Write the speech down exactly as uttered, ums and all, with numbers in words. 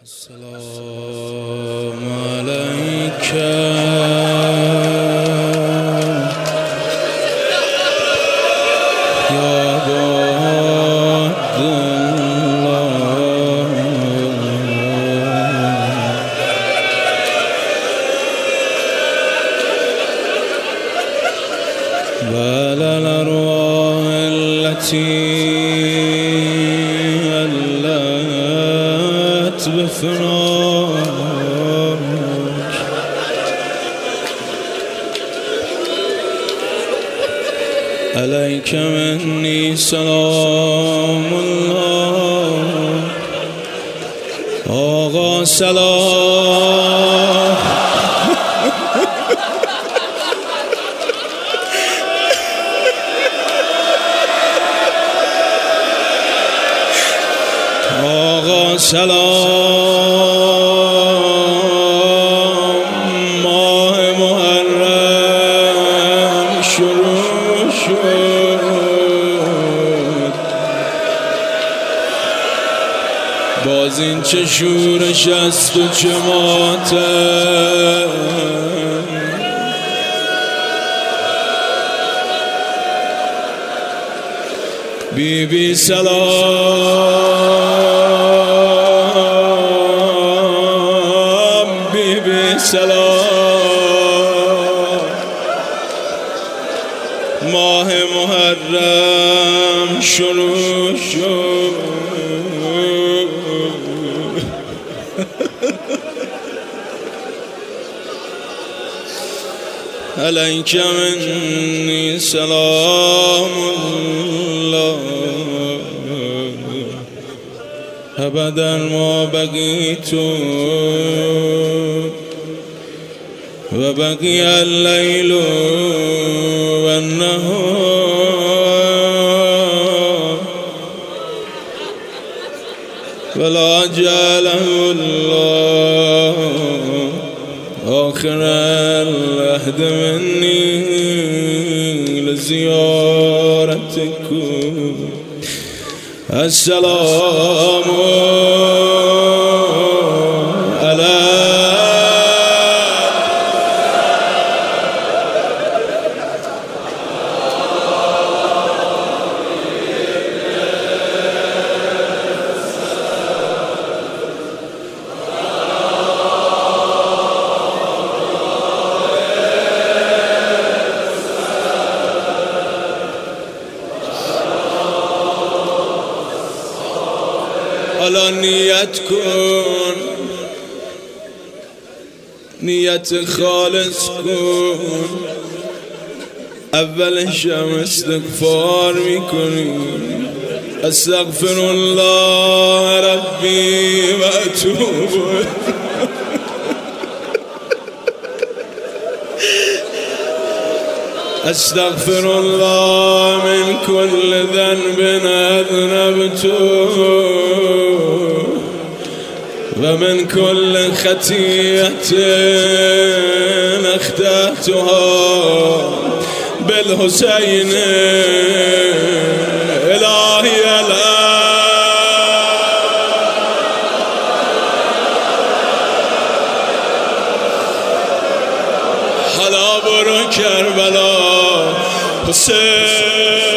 السلام عليك يا عبد الله وعلى الأرواح التي بفراقك عليك مني سلام الله آقا سلام آقا سلام ماه محرم شروع شد باز این چه شورش است و چه ماتم بی بی سلام بی بی سلام ماه محرم شروع شد علیک منی سلام الله ابدا ما بقیت و بقی اللیل و النهار ولا جعله الله آخر العهد مني لزيارتكم السلام على حالا نیت کن نیت خالص کن اولش هم استغفار میکنی استغفر الله ربی و اتوب استغفر الله من كل ذنب اذنبته ومن كل خطيئة اخطأتها بالحسين إلهي الآن حالا برو کربلا حسین